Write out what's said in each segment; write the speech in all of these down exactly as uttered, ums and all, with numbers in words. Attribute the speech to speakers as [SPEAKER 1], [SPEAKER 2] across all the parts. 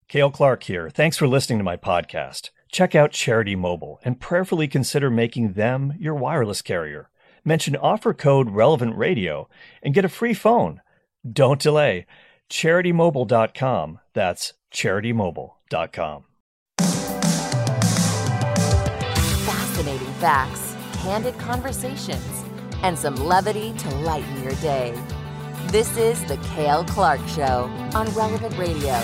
[SPEAKER 1] Cale Clark here. Thanks for listening to my podcast. Check out Charity Mobile and prayerfully consider making them your wireless carrier. Mention offer code Relevant Radio and get a free phone. Don't delay. charity mobile dot com. That's charity mobile dot com.
[SPEAKER 2] Fascinating facts, candid conversations, and some levity to lighten your day. This is the Cale Clark Show on Relevant Radio.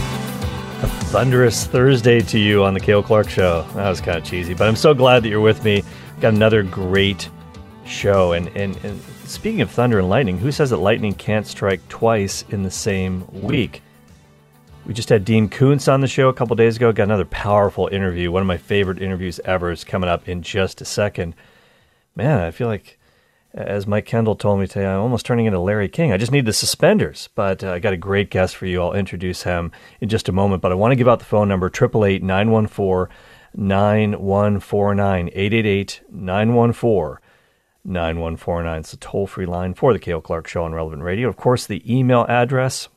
[SPEAKER 1] A thunderous Thursday to you on the Cale Clark Show. That was kind of cheesy, but I'm so glad that you're with me. Got another great show. And, and, and speaking of thunder and lightning, who says that lightning can't strike twice in the same week? We just had Dean Koontz on the show a couple days ago. Got another powerful interview. One of my favorite interviews ever is coming up in just a second. Man, I feel like, as Mike Kendall told me today, I'm almost turning into Larry King. I just need the suspenders. But uh, I got a great guest for you. I'll introduce him in just a moment. But I want to give out the phone number, eight eight eight, nine one four, nine one four nine, eight eight eight, nine one four, nine one four nine. It's a toll-free line for the Cale Clark Show on Relevant Radio. Of course, the email address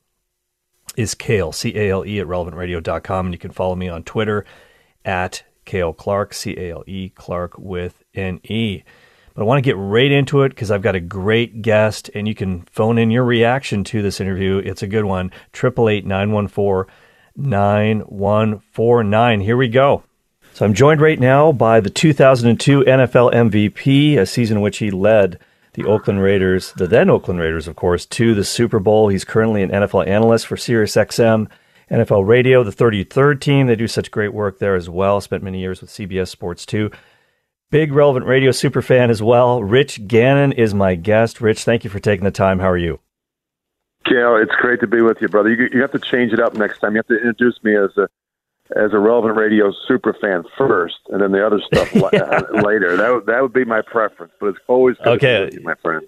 [SPEAKER 1] is Cale, C A L E, at relevant radio dot com. And you can follow me on Twitter at Cale Clark, C A L E, Clark with an E. But I want to get right into it because I've got a great guest, and you can phone in your reaction to this interview. It's a good one. eight eight eight, nine one four, nine one four nine. Here we go. So I'm joined right now by the two thousand two N F L M V P, a season in which he led the Oakland Raiders, the then Oakland Raiders, of course, to the Super Bowl. He's currently an N F L analyst for SiriusXM, N F L Radio, the thirty-third team. They do such great work there as well. Spent many years with C B S Sports too. Big Relevant Radio super fan as well. Rich Gannon is my guest. Rich, thank you for taking the time. How are you?
[SPEAKER 3] Cale, it's great to be with you, brother. You, you have to change it up next time. You have to introduce me as a as a Relevant Radio super fan first, and then the other stuff yeah. later. That would, that would be my preference, but it's always good
[SPEAKER 1] okay.
[SPEAKER 3] to be with you, my friend.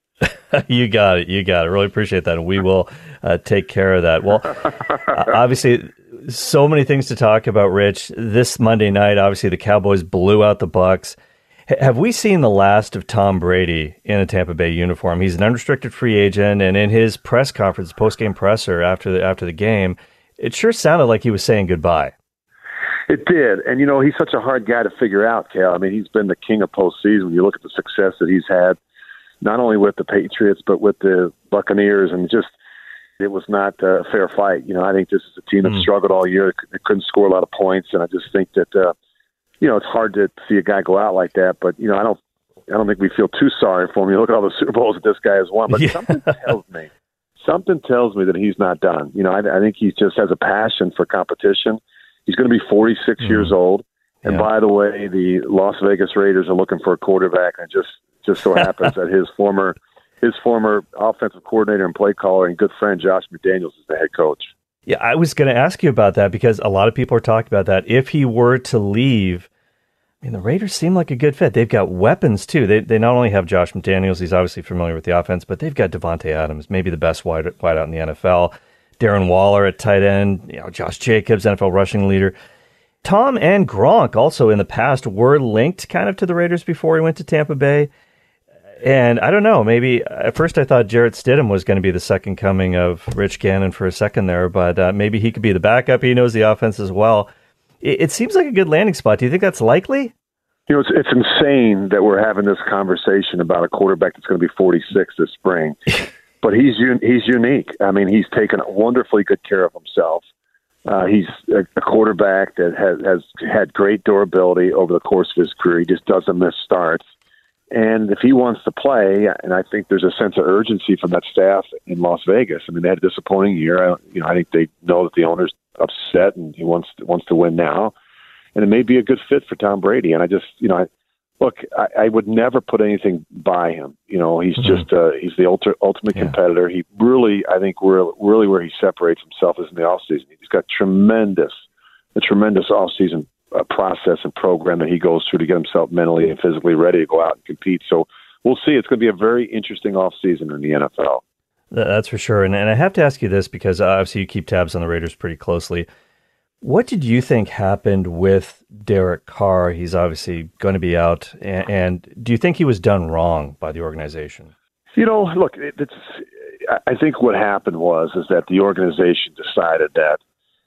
[SPEAKER 1] You got it. You got it. Really appreciate that, and we will uh, take care of that. Well, obviously, so many things to talk about, Rich. This Monday night, obviously, the Cowboys blew out the Bucs. H- have we seen the last of Tom Brady in a Tampa Bay uniform? He's an unrestricted free agent, and in his press conference, post-game presser after the after the game, it sure sounded like he was saying goodbye.
[SPEAKER 3] It did, and you know, he's such a hard guy to figure out, Cale. I mean, he's been the king of postseason. When you look at the success that he's had, not only with the Patriots, but with the Buccaneers, and just it was not a fair fight. You know, I think this is a team that mm. struggled all year. They couldn't score a lot of points, and I just think that, uh, you know, it's hard to see a guy go out like that. But, you know, I don't I don't think we feel too sorry for him. You look at all the Super Bowls that this guy has won, but yeah. something tells me, something tells me that he's not done. You know, I, I think he just has a passion for competition. He's going to be forty-six mm. years old. And yeah. by the way, the Las Vegas Raiders are looking for a quarterback, and just just so happens that his former his former offensive coordinator and play caller and good friend Josh McDaniels is the head coach.
[SPEAKER 1] Yeah, I was going to ask you about that because a lot of people are talking about that. If he were to leave, I mean, the Raiders seem like a good fit. They've got weapons too. They they not only have Josh McDaniels, he's obviously familiar with the offense, but they've got Devontae Adams, maybe the best wide wideout in the N F L. Darren Waller at tight end, you know, Josh Jacobs, N F L rushing leader. Tom and Gronk also in the past were linked kind of to the Raiders before he went to Tampa Bay. And I don't know, maybe at first I thought Jarrett Stidham was going to be the second coming of Rich Gannon for a second there, but uh, maybe he could be the backup. He knows the offense as well. It, it seems like a good landing spot. Do you think that's likely?
[SPEAKER 3] You know, it's, it's insane that we're having this conversation about a quarterback that's going to be forty-six this spring. But he's un- he's unique. I mean, he's taken wonderfully good care of himself. Uh, he's a, a quarterback that has, has had great durability over the course of his career. He just doesn't miss starts. And if he wants to play, and I think there's a sense of urgency from that staff in Las Vegas. I mean, they had a disappointing year. I, you know, I think they know that the owner's upset and he wants to, wants to win now. And it may be a good fit for Tom Brady. And I just, you know, I, look, I, I would never put anything by him. You know, he's mm-hmm. just uh, he's the ultra, ultimate yeah. competitor. He really, I think, we're really where he separates himself is in the offseason. He's got tremendous, a tremendous offseason uh, process and program that he goes through to get himself mentally and physically ready to go out and compete. So we'll see. It's going to be a very interesting offseason in the N F L.
[SPEAKER 1] That's for sure. And, and I have to ask you this because obviously you keep tabs on the Raiders pretty closely. What did you think happened with Derek Carr? He's obviously going to be out. And, and do you think he was done wrong by the organization?
[SPEAKER 3] You know, look, it, it's. I think what happened was is that the organization decided that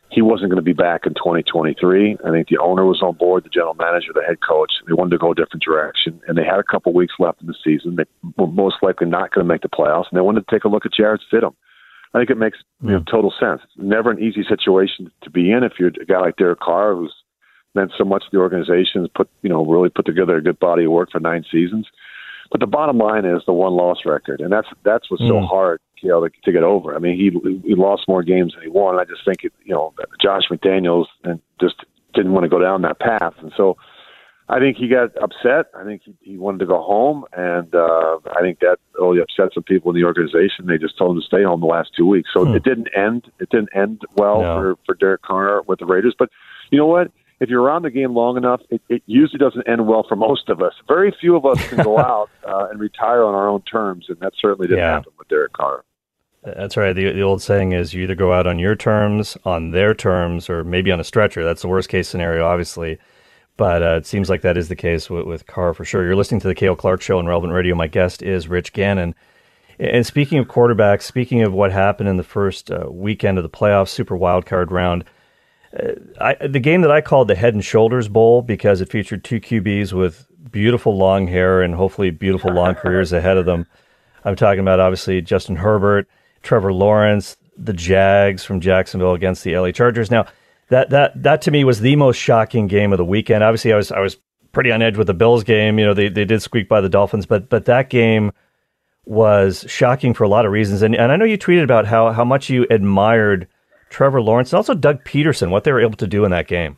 [SPEAKER 3] he wasn't going to be back in twenty twenty-three. I think the owner was on board, the general manager, the head coach. They wanted to go a different direction, and they had a couple weeks left in the season. They were most likely not going to make the playoffs, and they wanted to take a look at Jarrett Stidham. I think it makes you know, total sense. It's never an easy situation to be in if you're a guy like Derek Carr, who's meant so much to the organization, put you know really put together a good body of work for nine seasons. But the bottom line is the one-loss record, and that's that's what's mm. so hard, you know, to, to get over. I mean, he he lost more games than he won. And I just think, it, you know, Josh McDaniels and just didn't want to go down that path, and so I think he got upset. I think he, he wanted to go home, and uh, I think that really upset some people in the organization. They just told him to stay home the last two weeks. So mm. it didn't end. It didn't end well no. for for Derek Carr with the Raiders. But you know what? If you're around the game long enough, it, it usually doesn't end well for most of us. Very few of us can go out uh, and retire on our own terms, and that certainly didn't yeah. happen with Derek Carr.
[SPEAKER 1] That's right. The, the old saying is you either go out on your terms, on their terms, or maybe on a stretcher. That's the worst case scenario, obviously. But uh, it seems like that is the case with, with Carr for sure. You're listening to the Cale Clark Show on Relevant Radio. My guest is Rich Gannon. And speaking of quarterbacks, speaking of what happened in the first uh, weekend of the playoffs, Super Wildcard round, uh, I, the game that I called the Head and Shoulders Bowl because it featured two Q Bs with beautiful long hair and hopefully beautiful long careers ahead of them. I'm talking about, obviously, Justin Herbert, Trevor Lawrence, the Jags from Jacksonville against the L A Chargers. Now, that that that to me was the most shocking game of the weekend. Obviously, I was I was pretty on edge with the Bills game. You know, they they did squeak by the Dolphins, but but that game was shocking for a lot of reasons. And and I know you tweeted about how how much you admired Trevor Lawrence and also Doug Peterson, what they were able to do in that game.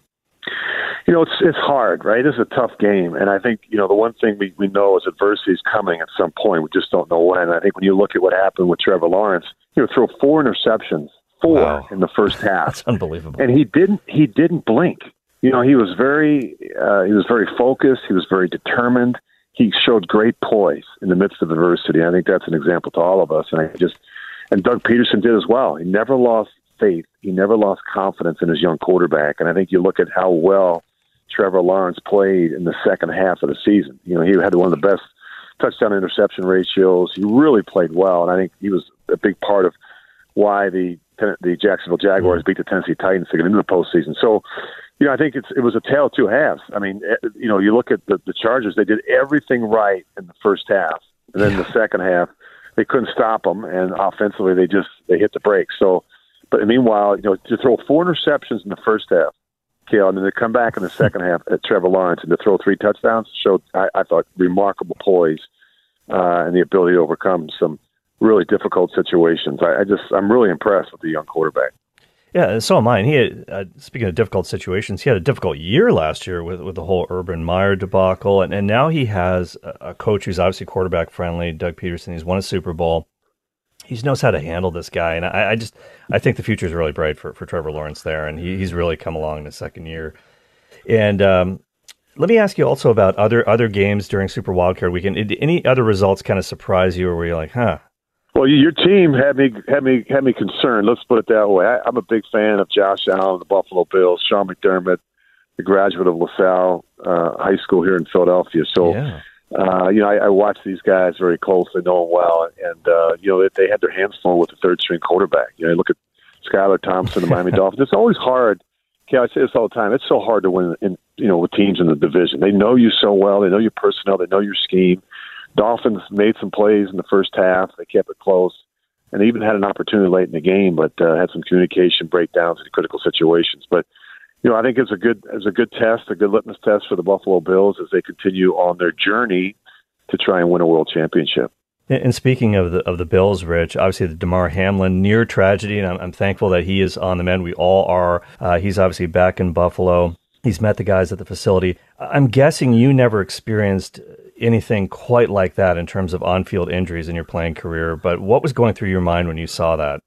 [SPEAKER 3] You know, it's it's hard, right? It's a tough game, and I think you know the one thing we, we know is adversity is coming at some point. We just don't know when. And I think when you look at what happened with Trevor Lawrence, you know, throw four interceptions, four wow. in the first half.
[SPEAKER 1] That's unbelievable.
[SPEAKER 3] And he didn't he didn't blink. You know, he was very uh, he was very focused. He was very determined. He showed great poise in the midst of adversity. I think that's an example to all of us. And I just and Doug Peterson did as well. He never lost faith. He never lost confidence in his young quarterback. And I think you look at how well Trevor Lawrence played in the second half of the season. You know, he had one of the best touchdown interception ratios. He really played well, and I think he was a big part of why the the Jacksonville Jaguars beat the Tennessee Titans to get into the postseason. So, you know, I think it's it was a tale of two halves. I mean, you know, you look at the, the Chargers; they did everything right in the first half, and then the second half, they couldn't stop them, and offensively, they just they hit the brakes. So, but meanwhile, you know, to throw four interceptions in the first half, Cale, and then to come back in the second half at Trevor Lawrence and to throw three touchdowns showed, I, I thought, remarkable poise uh, and the ability to overcome some really difficult situations. I, I just, I'm really impressed with the young quarterback.
[SPEAKER 1] Yeah, so am I. And he had, uh, speaking of difficult situations, he had a difficult year last year with with the whole Urban Meyer debacle, and, and now he has a, a coach who's obviously quarterback friendly, Doug Peterson. He's won a Super Bowl. He knows how to handle this guy, and I, I just I think the future is really bright for, for Trevor Lawrence there, and he, he's really come along in his second year. And um, let me ask you also about other other games during Super Wildcard Weekend. Did any other results kind of surprise you, or were you like, huh?
[SPEAKER 3] Well, your team had me had me had me concerned. Let's put it that way. I, I'm a big fan of Josh Allen, the Buffalo Bills, Sean McDermott, the graduate of LaSalle uh, High School here in Philadelphia. So. Yeah. Uh, you know, I, I watch these guys very closely, know them well, and, uh, you know, they, they had their hands full with the third-string quarterback. You know, look at Skylar Thompson, the Miami Dolphins. It's always hard. Okay, I say this all the time. It's so hard to win, in, you know, with teams in the division. They know you so well. They know your personnel. They know your scheme. Dolphins made some plays in the first half. They kept it close, and they even had an opportunity late in the game, but uh, had some communication breakdowns in critical situations. But you know, I think it's a good it's a good test, a good litmus test for the Buffalo Bills as they continue on their journey to try and win a world championship.
[SPEAKER 1] And speaking of the of the Bills, Rich, obviously the Damar Hamlin near tragedy, and I'm, I'm thankful that he is on the mend. We all are. Uh, he's obviously back in Buffalo. He's met the guys at the facility. I'm guessing you never experienced anything quite like that in terms of on-field injuries in your playing career. But what was going through your mind when you saw that?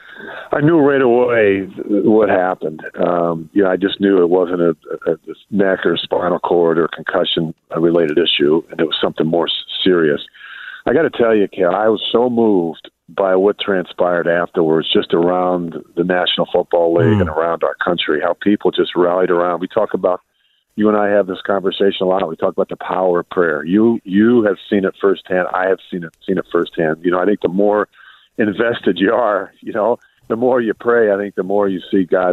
[SPEAKER 3] I knew right away what happened. Um, you know, I just knew it wasn't a, a, a neck or spinal cord or concussion-related issue, and it was something more serious. I got to tell you, Cale, I was so moved by what transpired afterwards, just around the National Football League mm. and around our country, how people just rallied around. We talk about, you and I have this conversation a lot. We talk about the power of prayer. You you have seen it firsthand. I have seen it seen it firsthand. You know, I think the more invested you are, you know, the more you pray, I think the more you see God's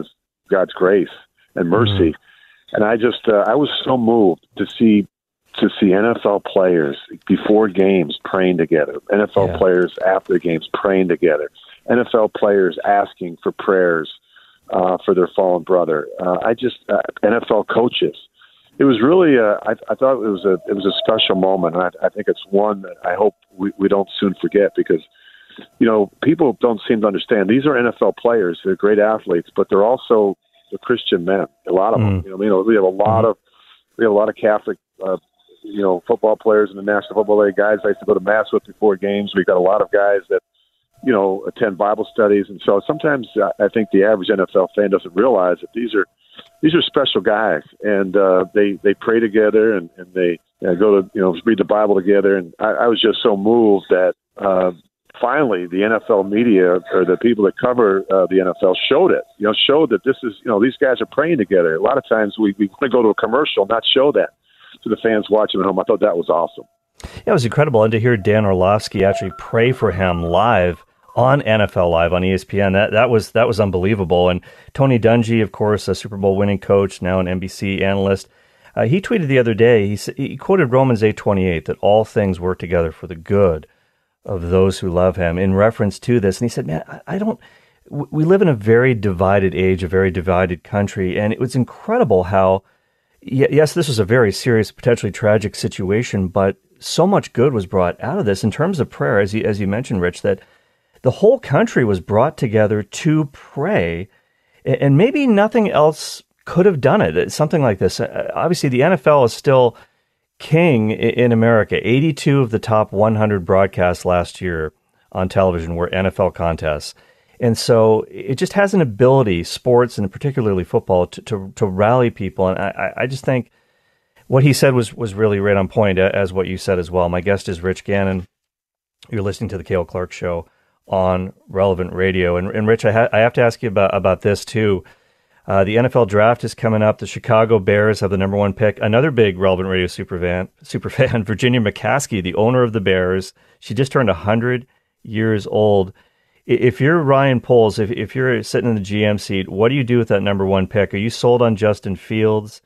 [SPEAKER 3] God's grace and mercy. Mm-hmm. And I just, uh, I was so moved to see, to see N F L players before games praying together, N F L yeah. players after the games praying together, N F L players asking for prayers uh, for their fallen brother. Uh, I just, uh, N F L coaches. It was really, uh, I, I thought it was a, it was a special moment. And I, I think it's one that I hope we, we don't soon forget, because, you know, people don't seem to understand. These are N F L players. They're great athletes, but they're also the Christian men. A lot of mm. them. You know, you know, we have a lot mm. of we have a lot of Catholic, uh, you know, football players in the National Football League. Guys I used to go to mass with before games. We got a lot of guys that, you know, attend Bible studies, and so sometimes I think the average N F L fan doesn't realize that these are these are special guys, and uh, they they pray together, and and they you know, go to you know read the Bible together. And I, I was just so moved that. Uh, Finally, the N F L media, or the people that cover uh, the N F L, showed it. You know, showed that this is, you know, these guys are praying together. A lot of times we, we want to go to a commercial, not show that to the fans watching at home. I thought that was awesome.
[SPEAKER 1] Yeah, it was incredible. And to hear Dan Orlovsky actually pray for him live on N F L Live on E S P N, that that was that was unbelievable. And Tony Dungy, of course, a Super Bowl winning coach, now an N B C analyst, uh, he tweeted the other day. He he quoted Romans eight twenty-eight that all things work together for the good of those who love him, in reference to this. And he said, man, I, I don't, we live in a very divided age, a very divided country. And it was incredible how, yes, this was a very serious, potentially tragic situation, but so much good was brought out of this in terms of prayer, as you, as you mentioned, Rich, that the whole country was brought together to pray, and maybe nothing else could have done it. Something like this. Obviously, the N F L is still king in America. eighty-two of the top one hundred broadcasts last year on television were N F L contests. And so it just has an ability, sports and particularly football, to, to, to rally people. And I, I just think what he said was, was really right on point, as what you said as well. My guest is Rich Gannon. You're listening to the Cale Clark Show on Relevant Radio. And, and Rich, I, ha- I have to ask you about, about this too. Uh, the N F L draft is coming up. The Chicago Bears have the number one pick. Another big Relevant Radio super fan, super fan, Virginia McCaskey, the owner of the Bears. She just turned one hundred years old. If you're Ryan Poles, if, if you're sitting in the G M seat, what do you do with that number one pick? Are you sold on Justin Fields?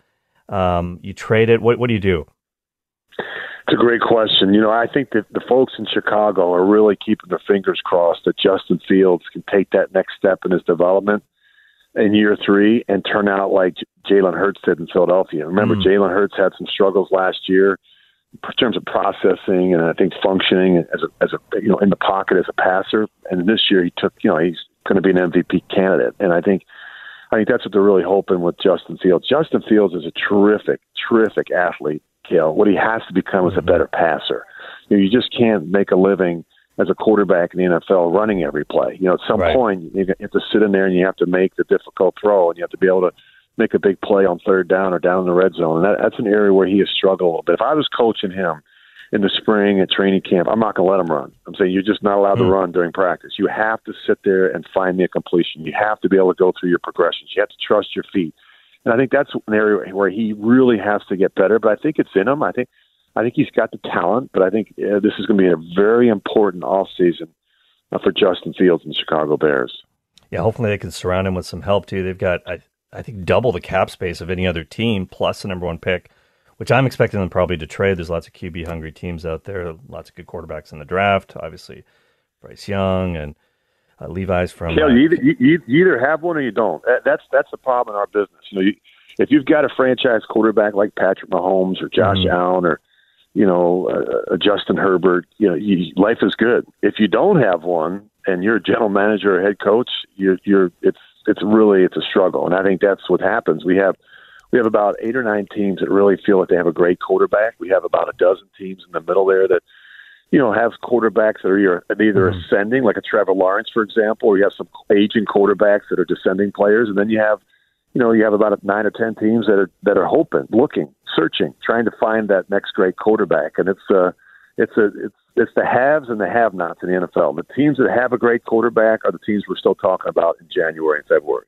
[SPEAKER 1] Um, you trade it? What, what do you do?
[SPEAKER 3] It's a great question. You know, I think that the folks in Chicago are really keeping their fingers crossed that Justin Fields can take that next step in his development in year three and turn out like Jalen Hurts did in Philadelphia. Remember, mm. Jalen Hurts had some struggles last year in terms of processing and I think functioning as a, as a, you know, in the pocket as a passer. And this year he took, you know, he's going to be an M V P candidate. And I think, I think that's what they're really hoping with Justin Fields. Justin Fields is a terrific, terrific athlete, Cale. What he has to become is a better passer. You know, you just can't make a living as a quarterback in the N F L running every play. You know, at some right. point you have to sit in there and you have to make the difficult throw, and you have to be able to make a big play on third down or down in the red zone. And that, that's an area where he has struggled a little bit. If I was coaching him in the spring at training camp, I'm not going to let him run. I'm saying you're just not allowed mm. to run during practice. You have to sit there and find me a completion. You have to be able to go through your progressions. You have to trust your feet. And I think that's an area where he really has to get better. But I think it's in him. I think I think he's got the talent, but I think uh, this is going to be a very important offseason uh, for Justin Fields and the Chicago Bears.
[SPEAKER 1] Yeah, hopefully they can surround him with some help, too. They've got, I, I think, double the cap space of any other team, plus the number one pick, which I'm expecting them probably to trade. There's lots of Q B-hungry teams out there, lots of good quarterbacks in the draft. Obviously, Bryce Young and uh, Levi's from...
[SPEAKER 3] Yeah, uh, you, either, you, you either have one or you don't. That's, that's the problem in our business. You know, you, if you've got a franchise quarterback like Patrick Mahomes or Josh mm-hmm. Allen or you know, uh, Justin Herbert, you know, you, life is good. If you don't have one and you're a general manager or head coach, you're, you're, it's, it's really, it's a struggle. And I think that's what happens. We have, we have about eight or nine teams that really feel like they have a great quarterback. We have about a dozen teams in the middle there that, you know, have quarterbacks that are either, either mm-hmm. ascending, like a Trevor Lawrence, for example, or you have some aging quarterbacks that are descending players. And then you have, you know, you have about nine or ten teams that are that are hoping, looking, searching, trying to find that next great quarterback. And it's uh it's a it's it's the haves and the have-nots in the N F L. The teams that have a great quarterback are the teams we're still talking about in January and February.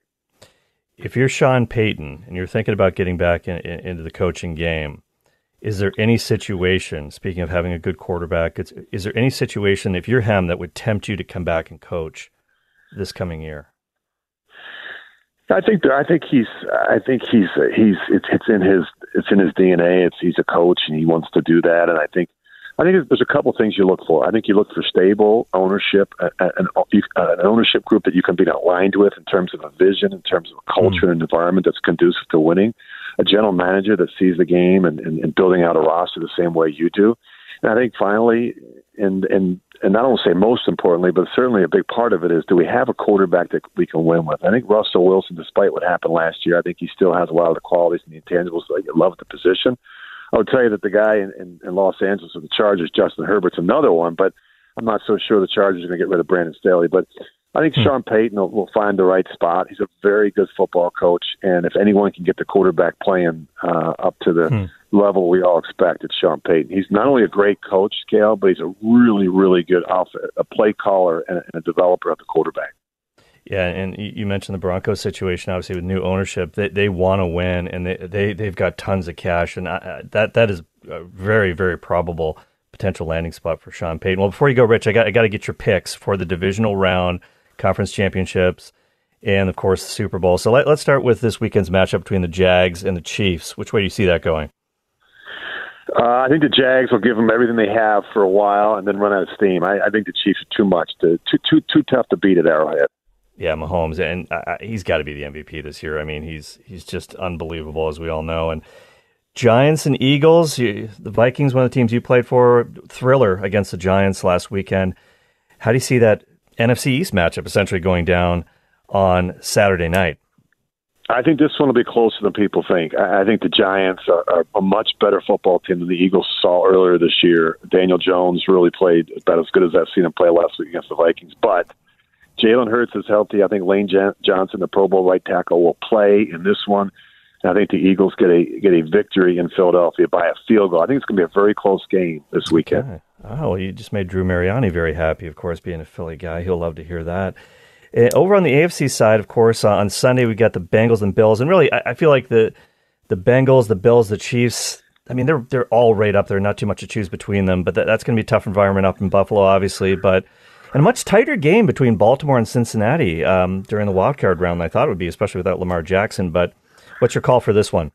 [SPEAKER 1] If you're Sean Payton and you're thinking about getting back in, in, into the coaching game, is there any situation, speaking of having a good quarterback, it's, is there any situation, if you're him, that would tempt you to come back and coach this coming year?
[SPEAKER 3] I think I think he's I think he's he's it's it's in his it's in his D N A. It's he's a coach and he wants to do that. And I think I think there's a couple things you look for. I think you look for stable ownership, an, an ownership group that you can be aligned with in terms of a vision, in terms of a culture mm. and environment that's conducive to winning. A general manager that sees the game and, and, and building out a roster the same way you do. And I think finally, and and and I don't say most importantly, but certainly a big part of it is, do we have a quarterback that we can win with? I think Russell Wilson, despite what happened last year, I think he still has a lot of the qualities and the intangibles that you love the position. I would tell you that the guy in, in, in Los Angeles with the Chargers, Justin Herbert's another one, but I'm not so sure the Chargers are going to get rid of Brandon Staley. But I think hmm. Sean Payton will, will find the right spot. He's a very good football coach, and if anyone can get the quarterback playing uh, up to the hmm. level we all expect, it's Sean Payton. He's not only a great coach, Scale, but he's a really, really good off- a play caller and a, and a developer at the quarterback.
[SPEAKER 1] Yeah, and you mentioned the Broncos situation, obviously, with new ownership. They they want to win, and they, they, they've got tons of cash, and I, that that is a very, very probable potential landing spot for Sean Payton. Well, before you go, Rich, I got I got to get your picks for the divisional round, conference championships, and, of course, the Super Bowl. So let, let's start with this weekend's matchup between the Jags and the Chiefs. Which way do you see that going?
[SPEAKER 3] Uh, I think the Jags will give them everything they have for a while and then run out of steam. I, I think the Chiefs are too much, to, too too too tough to beat at Arrowhead.
[SPEAKER 1] Yeah, Mahomes, and uh, he's got to be the M V P this year. I mean, he's he's just unbelievable, as we all know. And Giants and Eagles, you, the Vikings, one of the teams you played for, thriller against the Giants last weekend. How do you see that N F C East matchup essentially going down on Saturday night?
[SPEAKER 3] I think this one will be closer than people think. I, I think the Giants are, are a much better football team than the Eagles saw earlier this year. Daniel Jones really played about as good as I've seen him play last week against the Vikings, but Jalen Hurts is healthy. I think Lane Johnson, the Pro Bowl right tackle, will play in this one. And I think the Eagles get a get a victory in Philadelphia by a field goal. I think it's going to be a very close game this weekend.
[SPEAKER 1] Okay. Oh, well, you just made Drew Mariani very happy, of course, being a Philly guy. He'll love to hear that. Uh, over on the A F C side, of course, uh, on Sunday we got the Bengals and Bills. And really, I, I feel like the the Bengals, the Bills, the Chiefs, I mean, they're they're all right up there. Not too much to choose between them. But that, that's going to be a tough environment up in Buffalo, obviously. But and a much tighter game between Baltimore and Cincinnati um, during the wild card round than I thought it would be, especially without Lamar Jackson. But what's your call for this one?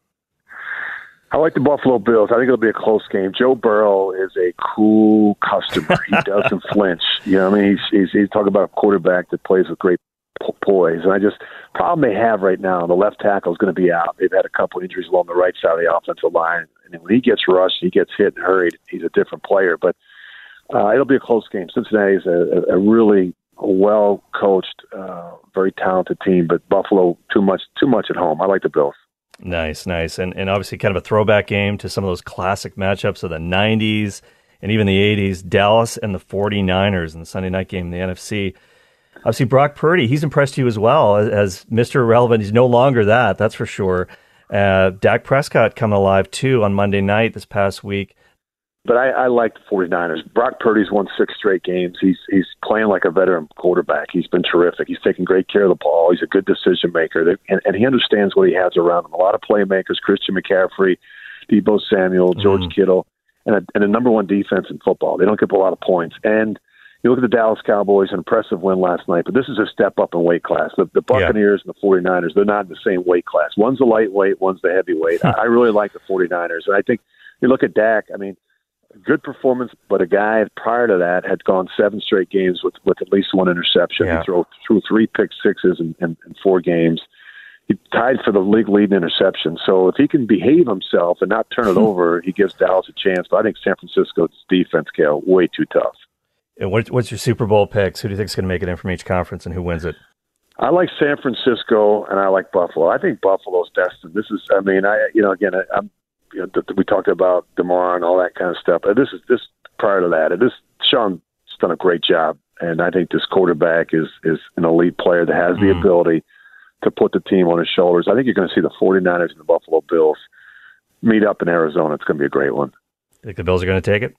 [SPEAKER 3] I like the Buffalo Bills. I think it'll be a close game. Joe Burrow is a cool customer. He doesn't flinch. You know, what I mean, he's, he's he's talking about a quarterback that plays with great poise. And I just problem they have right now, the left tackle is going to be out. They've had a couple injuries along the right side of the offensive line, and when he gets rushed, he gets hit and hurried. He's a different player, but. Uh, it'll be a close game. Cincinnati is a, a really well-coached, uh, very talented team, but Buffalo too much too much at home. I like the Bills.
[SPEAKER 1] Nice, nice. And and obviously kind of a throwback game to some of those classic matchups of the nineties and even the eighties, Dallas and the 49ers in the Sunday night game in the N F C. Obviously, Brock Purdy, he's impressed you as well as, as Mister Irrelevant. He's no longer that, that's for sure. Uh, Dak Prescott coming alive, too, on Monday night this past week.
[SPEAKER 3] But I, I like the 49ers. Brock Purdy's won six straight games. He's he's playing like a veteran quarterback. He's been terrific. He's taking great care of the ball. He's a good decision maker, and, and he understands what he has around him. A lot of playmakers, Christian McCaffrey, Deebo Samuel, George mm. Kittle, and a, and a number one defense in football. They don't give a lot of points. And you look at the Dallas Cowboys, an impressive win last night, but this is a step up in weight class. The, the Buccaneers yeah. and the 49ers, they're not in the same weight class. One's a lightweight, one's the heavyweight. I, I really like the 49ers. And I think you look at Dak, I mean, good performance, but a guy prior to that had gone seven straight games with, with at least one interception. Yeah. He threw, threw three pick sixes in, in, in four games. He tied for the league lead in interception. So if he can behave himself and not turn it over, he gives Dallas a chance. But I think San Francisco's defense, Cale, way too tough.
[SPEAKER 1] And what, what's your Super Bowl picks? Who do you think is going to make it in from each conference, and who wins it?
[SPEAKER 3] I like San Francisco, and I like Buffalo. I think Buffalo's destined. This is, I mean, I you know, again, I, I'm. You know, we talked about DeMar and all that kind of stuff. This is this prior to that. This Sean's done a great job, and I think this quarterback is is an elite player that has the mm. ability to put the team on his shoulders. I think you're going to see the 49ers and the Buffalo Bills meet up in Arizona. It's going to be a great one.
[SPEAKER 1] You think the Bills are going to take it?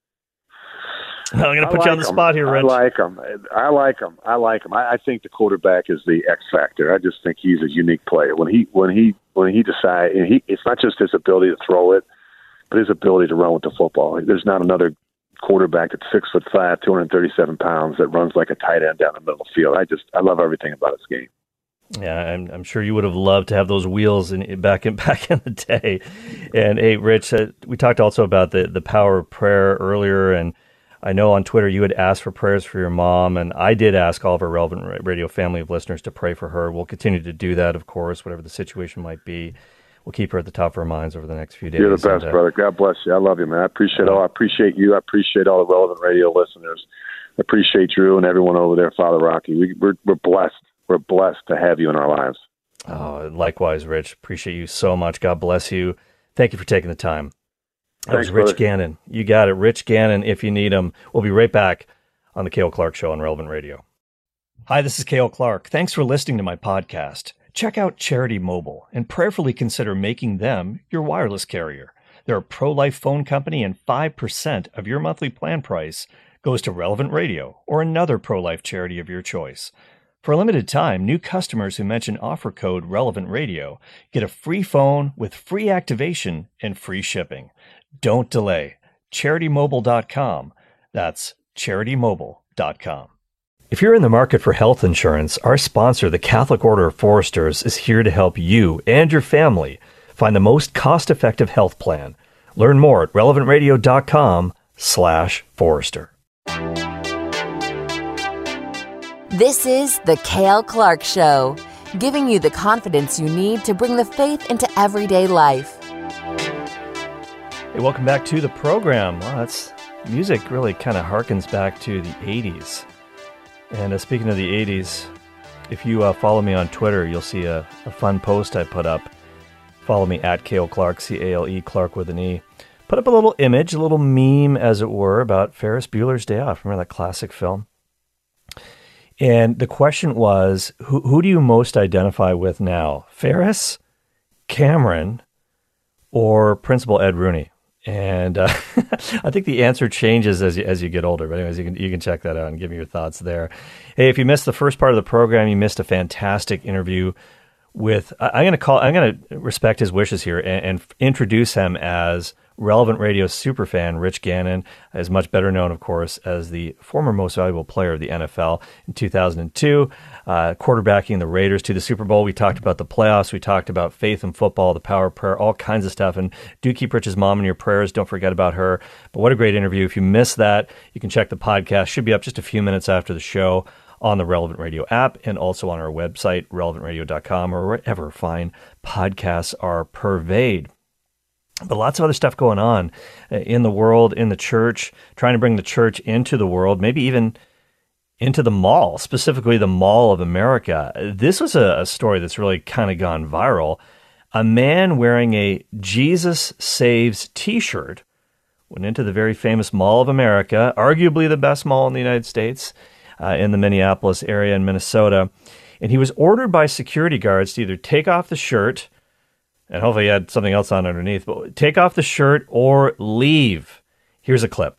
[SPEAKER 1] I'm going to put
[SPEAKER 3] like
[SPEAKER 1] you on the
[SPEAKER 3] them.
[SPEAKER 1] spot here, Rich.
[SPEAKER 3] I like them. I like them. I like them. I, I think the quarterback is the X factor. I just think he's a unique player. When he when he when he decides, and he it's not just his ability to throw it, but his ability to run with the football. There's not another quarterback that's six foot five, two hundred thirty-seven pounds that runs like a tight end down the middle of the field. I just I love everything about his game.
[SPEAKER 1] Yeah, I'm, I'm sure you would have loved to have those wheels in, back in back in the day. And hey, Rich, uh, we talked also about the, the power of prayer earlier, and I know on Twitter you had asked for prayers for your mom, and I did ask all of our Relevant Radio family of listeners to pray for her. We'll continue to do that, of course, whatever the situation might be. We'll keep her at the top of our minds over the next few days.
[SPEAKER 3] You're the best,
[SPEAKER 1] and, uh,
[SPEAKER 3] brother. God bless you. I love you, man. I appreciate all. I appreciate you. I appreciate all the Relevant Radio listeners. I appreciate Drew and everyone over there, Father Rocky. We, we're, we're blessed. We're blessed to have you in our lives.
[SPEAKER 1] Oh, likewise, Rich. Appreciate you so much. God bless you. Thank you for taking the time. That
[SPEAKER 3] Thanks,
[SPEAKER 1] was Rich
[SPEAKER 3] brother.
[SPEAKER 1] Gannon. You got it. Rich Gannon, if you need him. We'll be right back on the Cale Clark Show on Relevant Radio. Hi, this is Cale Clark. Thanks for listening to my podcast. Check out Charity Mobile and prayerfully consider making them your wireless carrier. They're a pro-life phone company, and five percent of your monthly plan price goes to Relevant Radio or another pro-life charity of your choice. For a limited time, new customers who mention offer code Relevant Radio get a free phone with free activation and free shipping. Don't delay. charity mobile dot com. That's charity mobile dot com. If you're in the market for health insurance, our sponsor, the Catholic Order of Foresters, is here to help you and your family find the most cost-effective health plan. Learn more at relevant radio dot com slash Forester.
[SPEAKER 2] This is the Cale Clark Show, giving you the confidence you need to bring the faith into everyday life.
[SPEAKER 1] Hey, welcome back to the program. Wow, that's music really kind of harkens back to the eighties. And uh, speaking of the eighties, if you uh, follow me on Twitter, you'll see a, a fun post I put up. Follow me at Cale Clark, C A L E, Clark with an E. Put up a little image, a little meme, as it were, about Ferris Bueller's Day Off. Remember that classic film? And the question was, who, who do you most identify with now? Ferris, Cameron, or Principal Ed Rooney? And uh, I think the answer changes as you, as you get older. But anyways, you can you can check that out and give me your thoughts there. Hey, if you missed the first part of the program, you missed a fantastic interview with. I'm going to call. I'm going to respect his wishes here and, and introduce him as Relevant Radio superfan Rich Gannon, is much better known, of course, as the former most valuable player of the N F L in two thousand two, uh, quarterbacking the Raiders to the Super Bowl. We talked about the playoffs. We talked about faith and football, the power of prayer, all kinds of stuff. And do keep Rich's mom in your prayers. Don't forget about her. But what a great interview. If you missed that, you can check the podcast. Should be up just a few minutes after the show on the Relevant Radio app and also on our website, relevant radio dot com, or wherever fine podcasts are purveyed. But lots of other stuff going on in the world, in the church, trying to bring the church into the world, maybe even into the mall, specifically the Mall of America. This was a, a story that's really kind of gone viral. A man wearing a Jesus Saves t-shirt went into the very famous Mall of America, arguably the best mall in the United States, uh, in the Minneapolis area in Minnesota. And he was ordered by security guards to either take off the shirt, and hopefully he had something else on underneath, but take off the shirt or leave. Here's a clip.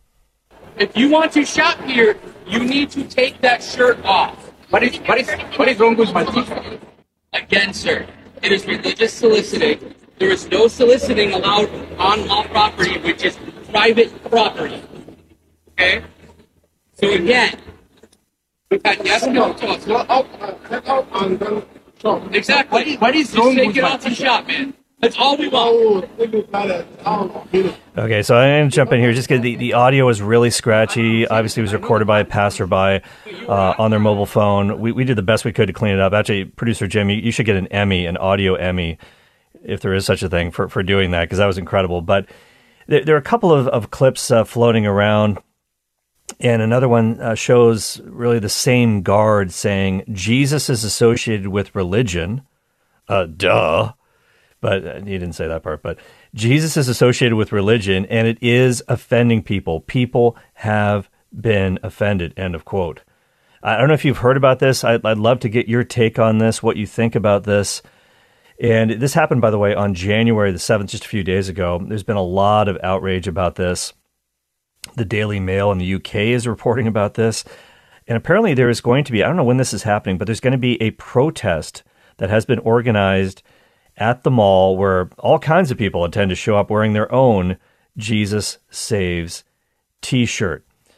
[SPEAKER 4] If you want to shop here, you need to take that shirt off.
[SPEAKER 5] What is, what is, what is wrong with my t-shirt?
[SPEAKER 4] Again, sir, it is religious soliciting. There is no soliciting allowed on mall property, which is private property. Okay? So again, we've had yes, no, talks.
[SPEAKER 5] Go out, uh, get out and then shop.
[SPEAKER 4] Exactly.
[SPEAKER 5] What is, what is
[SPEAKER 4] Just
[SPEAKER 5] wrong
[SPEAKER 4] take
[SPEAKER 5] with
[SPEAKER 4] it
[SPEAKER 5] my
[SPEAKER 4] off and
[SPEAKER 5] t-shirt?
[SPEAKER 4] shop, man. That's all we want.
[SPEAKER 5] Oh, think about it. Oh, beautiful.
[SPEAKER 1] Okay, so I'm going to jump in here just because the, the audio is really scratchy. Obviously, it was recorded by a passerby uh, on their mobile phone. We we did the best we could to clean it up. Actually, producer Jim, you, you should get an Emmy, an audio Emmy, if there is such a thing, for, for doing that, because that was incredible. But there, there are a couple of, of clips uh, floating around, and another one uh, shows really the same guard saying, Jesus is associated with religion. Uh, duh. But he didn't say that part. But Jesus is associated with religion, and it is offending people. People have been offended, end of quote. I don't know if you've heard about this. I'd, I'd love to get your take on this, what you think about this. And this happened, by the way, on January the seventh, just a few days ago. There's been a lot of outrage about this. The Daily Mail in the U K is reporting about this. And apparently there is going to be, I don't know when this is happening, but there's going to be a protest that has been organized at the mall where all kinds of people intend to show up wearing their own Jesus Saves t-shirt.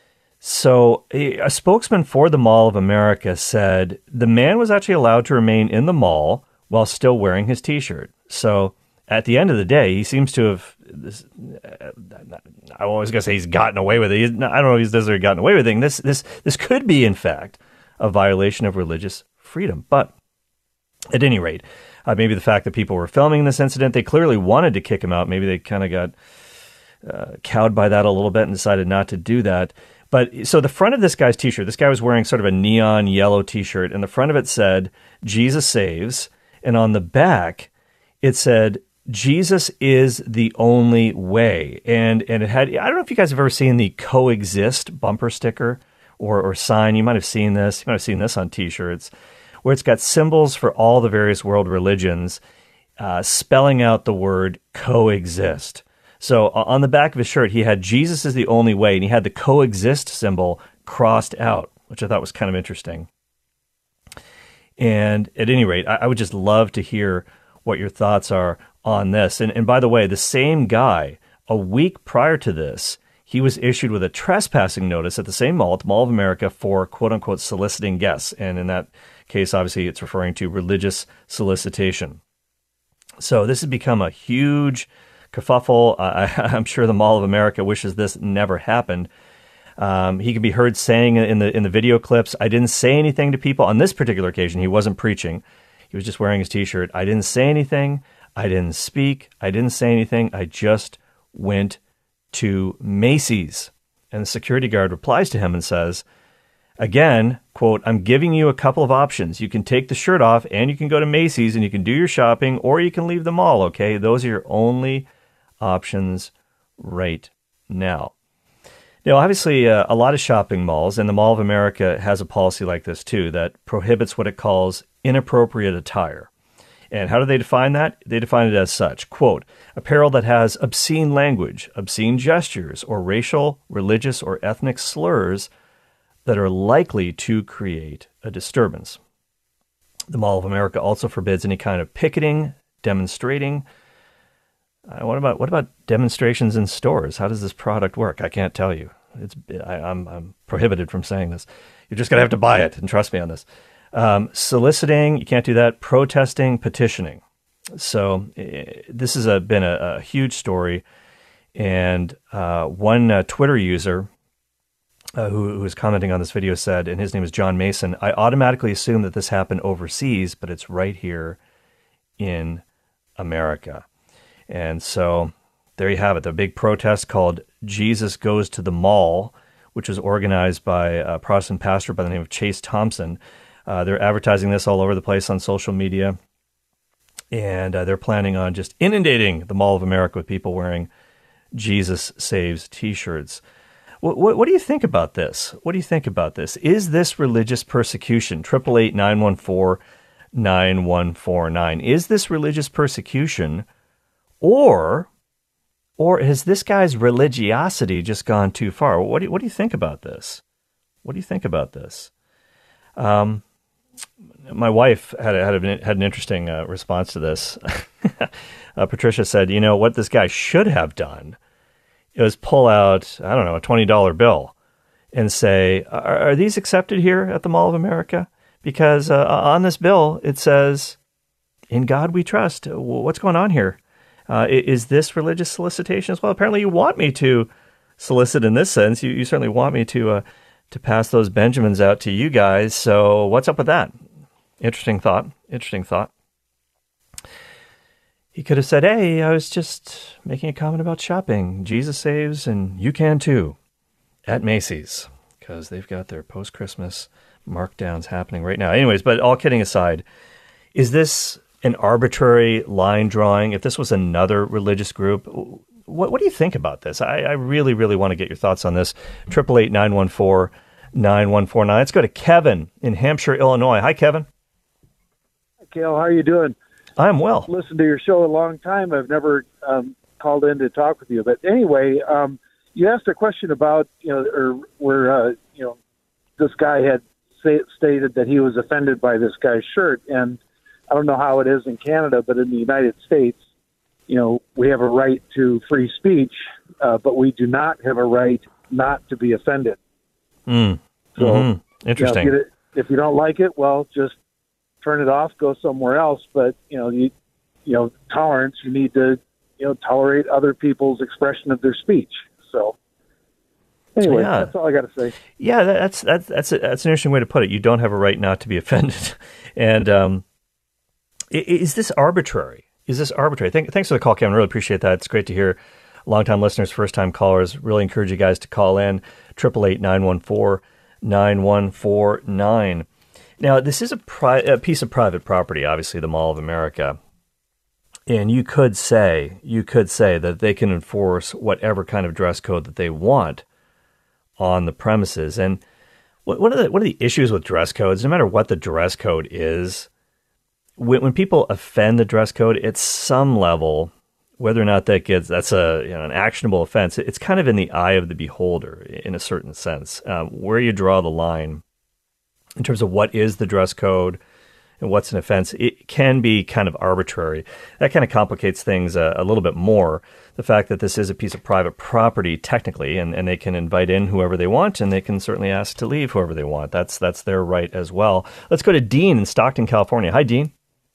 [SPEAKER 1] So a, a spokesman for the Mall of America said the man was actually allowed to remain in the mall while still wearing his T-shirt. So at the end of the day, he seems to have, this, uh, I was going to say he's gotten away with it. He's, I don't know if he's necessarily gotten away with it. This, this, this could be, in fact, a violation of religious freedom. But at any rate, uh, maybe the fact that people were filming this incident, they clearly wanted to kick him out. Maybe they kind of got uh, cowed by that a little bit and decided not to do that. But so the front of this guy's T-shirt, this guy was wearing sort of a neon yellow T-shirt, and the front of it said, Jesus saves. And on the back, it said, Jesus is the only way. And and it had, I don't know if you guys have ever seen the Coexist bumper sticker or, or sign. You might have seen this. You might have seen this on T-shirts, where it's got symbols for all the various world religions, uh, spelling out the word coexist. So on the back of his shirt, he had Jesus is the only way, and he had the coexist symbol crossed out, which I thought was kind of interesting. And at any rate, I, I would just love to hear what your thoughts are on this. And, and by the way, the same guy, a week prior to this, he was issued with a trespassing notice at the same mall, at the Mall of America, for quote-unquote soliciting guests. And in that case, obviously, it's referring to religious solicitation. So this has become a huge kerfuffle. I, I'm sure the Mall of America wishes this never happened. Um, he can be heard saying in the in the video clips, I didn't say anything to people. On this particular occasion, he wasn't preaching. He was just wearing his T-shirt. I didn't say anything. I didn't speak. I didn't say anything. I just went to Macy's. And the security guard replies to him and says, again, quote, I'm giving you a couple of options. You can take the shirt off and you can go to Macy's and you can do your shopping, or you can leave the mall, okay? Those are your only options right now. Now, obviously, uh, a lot of shopping malls, and the Mall of America has a policy like this too, that prohibits what it calls inappropriate attire. And how do they define that? They define it as such, quote, apparel that has obscene language, obscene gestures, or racial, religious, or ethnic slurs that are likely to create a disturbance. The Mall of America also forbids any kind of picketing, demonstrating. Uh, what about what about demonstrations in stores? How does this product work? I can't tell you. It's I, I'm I'm prohibited from saying this. You're just gonna have to buy it and trust me on this. Um, soliciting, you can't do that. Protesting, petitioning. So uh, this has a, been a, a huge story. And uh, one uh, Twitter user uh, who, who was commenting on this video said, and his name is John Mason, I automatically assume that this happened overseas, but it's right here in America. And so there you have it. The big protest called Jesus Goes to the Mall, which was organized by a Protestant pastor by the name of Chase Thompson. Uh, they're advertising this all over the place on social media. And uh, they're planning on just inundating the Mall of America with people wearing Jesus Saves T-shirts. What, what, what do you think about this? What do you think about this? Is this religious persecution? eight eight eight, nine one four, nine one four nine. Is this religious persecution? Or, or has this guy's religiosity just gone too far? What do you, what do you think about this? What do you think about this? Um, my wife had a, had, a, had an interesting uh, response to this. uh, Patricia said, you know, what this guy should have done is pull out, I don't know, a twenty dollar bill and say, are, are these accepted here at the Mall of America? Because uh, on this bill, it says, in God we trust. What's going on here? Uh, is this religious solicitation as well? Apparently you want me to solicit in this sense. You, you certainly want me to uh, to pass those Benjamins out to you guys. So what's up with that? Interesting thought. Interesting thought. He could have said, hey, I was just making a comment about shopping. Jesus saves, and you can too, at Macy's, because they've got their post-Christmas markdowns happening right now. Anyways, but all kidding aside, is this an arbitrary line drawing? If this was another religious group, what, what do you think about this? I, I really, really want to get your thoughts on this. eight eight eight, nine one four, nine one four nine. Let's go to Kevin in Hampshire, Illinois. Hi, Kevin.
[SPEAKER 6] Hi, Cale. How are you doing?
[SPEAKER 1] I'm well.
[SPEAKER 6] I've listened to your show a long time. I've never um, called in to talk with you. But anyway, um, you asked a question about, you know, or where, uh, you know, this guy had say, stated that he was offended by this guy's shirt. And I don't know how it is in Canada, but in the United States, you know, we have a right to free speech, uh, but we do not have a right not to be offended.
[SPEAKER 1] Mm.
[SPEAKER 6] So,
[SPEAKER 1] Mm-hmm. Interesting.
[SPEAKER 6] You know, if, you, if you don't like it, well, just turn it off, go somewhere else. But, you know, you, you know, tolerance, you need to, you know, tolerate other people's expression of their speech. So anyway,
[SPEAKER 1] yeah.
[SPEAKER 6] that's all I got to say.
[SPEAKER 1] Yeah, that's that's that's a, that's an interesting way to put it. You don't have a right not to be offended. And um, is this arbitrary? Is this arbitrary? Thank, thanks for the call, Kevin. Really appreciate that. It's great to hear longtime listeners, first-time callers. Really encourage you guys to call in, eight eight eight, nine one four, nine one four nine. Now, this is a, pri- a piece of private property, obviously, the Mall of America. And you could say, you could say that they can enforce whatever kind of dress code that they want on the premises. And one of the one of the issues with dress codes, no matter what the dress code is, when, when people offend the dress code, at some level, whether or not that gets that's a you know, an actionable offense, it's kind of in the eye of the beholder in a certain sense. Um, where you draw the line in terms of what is the dress code and what's an offense, it can be kind of arbitrary. That kind of complicates things a, a little bit more. The fact that this is a piece of private property, technically, and, and they can invite in whoever they want, and they can certainly ask to leave whoever they want. That's that's their right as well. Let's go to Dean in Stockton, California. Hi, Dean.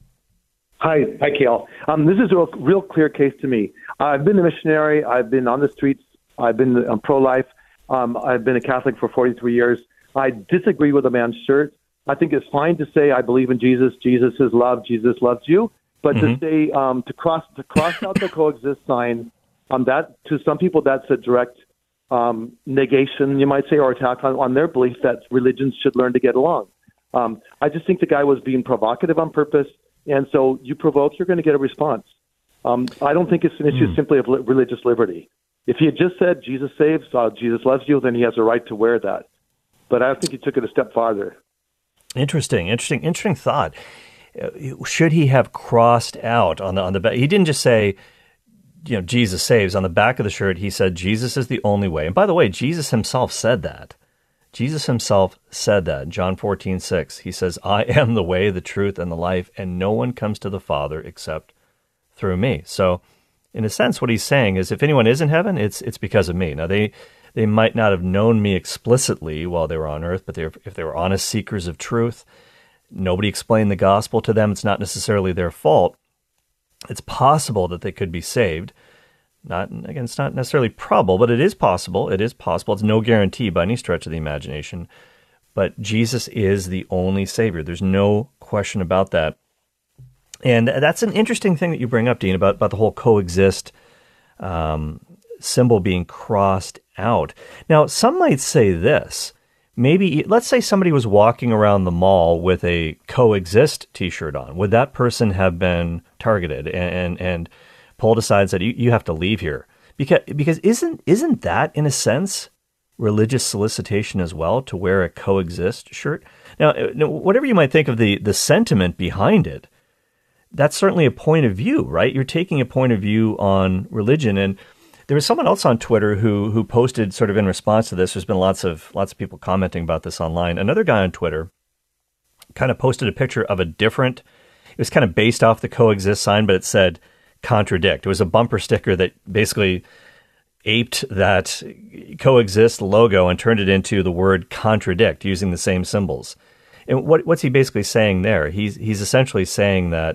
[SPEAKER 7] Hi, hi, Kale. Um, this is a real, real clear case to me. I've been a missionary. I've been on the streets. I've been um, pro-life. Um, I've been a Catholic for forty-three years. I disagree with the man's shirt. I think it's fine to say I believe in Jesus. Jesus is love. Jesus loves you. But mm-hmm. to say um, to cross to cross out the coexist sign, um, that to some people that's a direct um, negation, you might say, or attack on, on their belief that religions should learn to get along. Um, I just think the guy was being provocative on purpose, and so you provoke, you're going to get a response. Um, I don't think it's an issue mm. simply of li- religious liberty. If he had just said Jesus saves, uh, Jesus loves you, then he has a right to wear that. But I think he took it a step farther.
[SPEAKER 1] Interesting, interesting, interesting thought. Should he have crossed out on the on the back? He didn't just say, you know, Jesus saves. On the back of the shirt, he said, Jesus is the only way. And by the way, Jesus himself said that. Jesus himself said that. John fourteen six. He says, I am the way, the truth, and the life, and no one comes to the Father except through me. So, in a sense, what he's saying is, if anyone is in heaven, it's it's because of me. Now, they they might not have known me explicitly while they were on earth, but they were, if they were honest seekers of truth, nobody explained the gospel to them. It's not necessarily their fault. It's possible that they could be saved. Not again, it's not necessarily probable, but it is possible. It is possible. It's no guarantee by any stretch of the imagination. But Jesus is the only Savior. There's no question about that. And that's an interesting thing that you bring up, Dean, about, about the whole coexist um, symbol being crossed out. Now, some might say this. Maybe, let's say somebody was walking around the mall with a coexist T-shirt on. Would that person have been targeted and and, and pulled aside and said, you, you have to leave here? Because because isn't isn't that, in a sense, religious solicitation as well, to wear a coexist shirt? Now, whatever you might think of the, the sentiment behind it, that's certainly a point of view, right? You're taking a point of view on religion. And there was someone else on Twitter who who posted sort of in response to this. There's been lots of lots of people commenting about this online. Another guy on Twitter kind of posted a picture of a different, it was kind of based off the coexist sign, but it said contradict. It was a bumper sticker that basically aped that coexist logo and turned it into the word contradict using the same symbols. And what what's he basically saying there? He's he's essentially saying that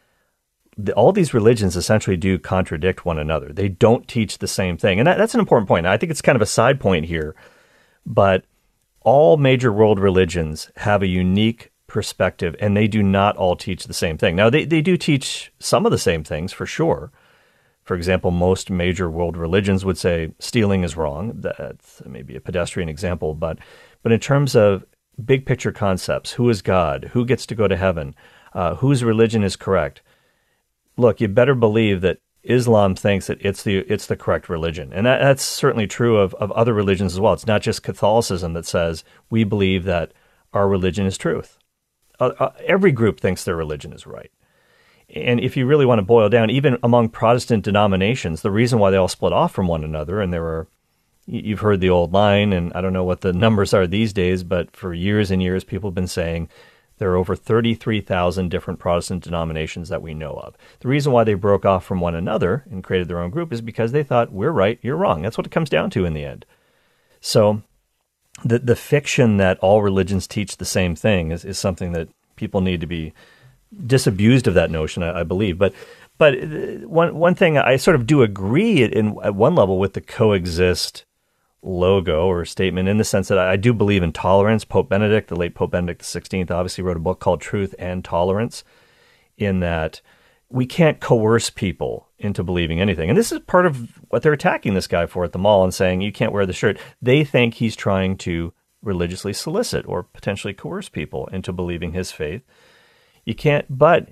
[SPEAKER 1] the, all these religions essentially do contradict one another. They don't teach the same thing. And that, that's an important point. I think it's kind of a side point here, but all major world religions have a unique perspective, and they do not all teach the same thing. Now, they, they do teach some of the same things, for sure. For example, most major world religions would say stealing is wrong. That's maybe a pedestrian example, but but in terms of big picture concepts, who is God, who gets to go to heaven, uh, whose religion is correct, look, you better believe that Islam thinks that it's the it's the correct religion. And that, that's certainly true of, of other religions as well. It's not just Catholicism that says we believe that our religion is truth. Uh, uh, every group thinks their religion is right. And if you really want to boil down, even among Protestant denominations, the reason why they all split off from one another, and there were, you've heard the old line, and I don't know what the numbers are these days, but for years and years, people have been saying there are over thirty-three thousand different Protestant denominations that we know of. The reason why they broke off from one another and created their own group is because they thought, we're right, you're wrong. That's what it comes down to in the end. So the the fiction that all religions teach the same thing is, is something that people need to be disabused of that notion, I, I believe. But but one one thing I sort of do agree in at one level with the coexist logo or statement, in the sense that I, I do believe in tolerance. Pope Benedict, the late Pope Benedict the sixteenth, obviously wrote a book called Truth and Tolerance, in that we can't coerce people into believing anything. And this is part of what they're attacking this guy for at the mall and saying, you can't wear the shirt. They think he's trying to religiously solicit or potentially coerce people into believing his faith. You can't, but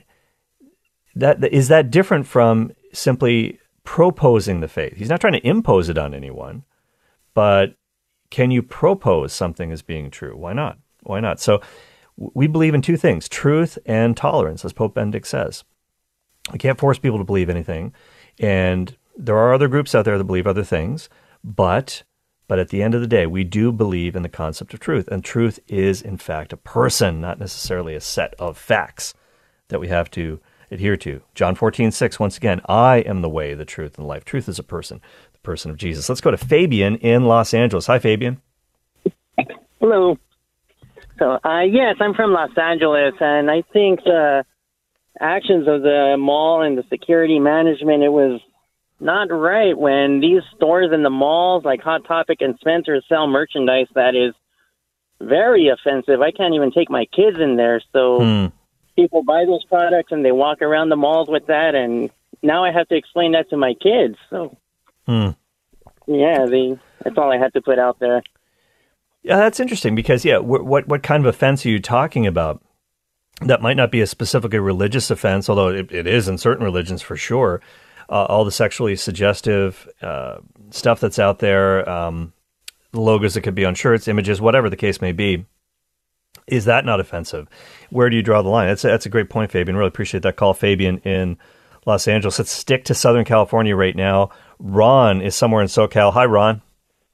[SPEAKER 1] that is that different from simply proposing the faith? He's not trying to impose it on anyone, but can you propose something as being true? Why not? Why not? So we believe in two things, truth and tolerance, as Pope Benedict says. We can't force people to believe anything, and there are other groups out there that believe other things, but but at the end of the day, we do believe in the concept of truth, and truth is, in fact, a person, not necessarily a set of facts that we have to adhere to. John fourteen six, once again, I am the way, the truth, and the life. Truth is a person, the person of Jesus. Let's go to Fabian in Los Angeles. Hi, Fabian.
[SPEAKER 8] Hello. So, uh, yes, I'm from Los Angeles, and I think the actions of the mall and the security management, it was not right when these stores in the malls like Hot Topic and Spencer sell merchandise that is very offensive. I can't even take my kids in there. So hmm. people buy those products and they walk around the malls with that, and now I have to explain that to my kids. So, hmm. yeah, the, that's all I had to put out there.
[SPEAKER 1] Yeah, that's interesting because, yeah, wh- what what kind of offense are you talking about? That might not be a specifically religious offense, although it, it is in certain religions for sure. Uh, all the sexually suggestive uh, stuff that's out there, um, the logos that could be on shirts, images, whatever the case may be. Is that not offensive? Where do you draw the line? That's a, that's a great point, Fabian. Really appreciate that call, Fabian in Los Angeles. Let's stick to Southern California right now. Ron is somewhere in SoCal. Hi, Ron.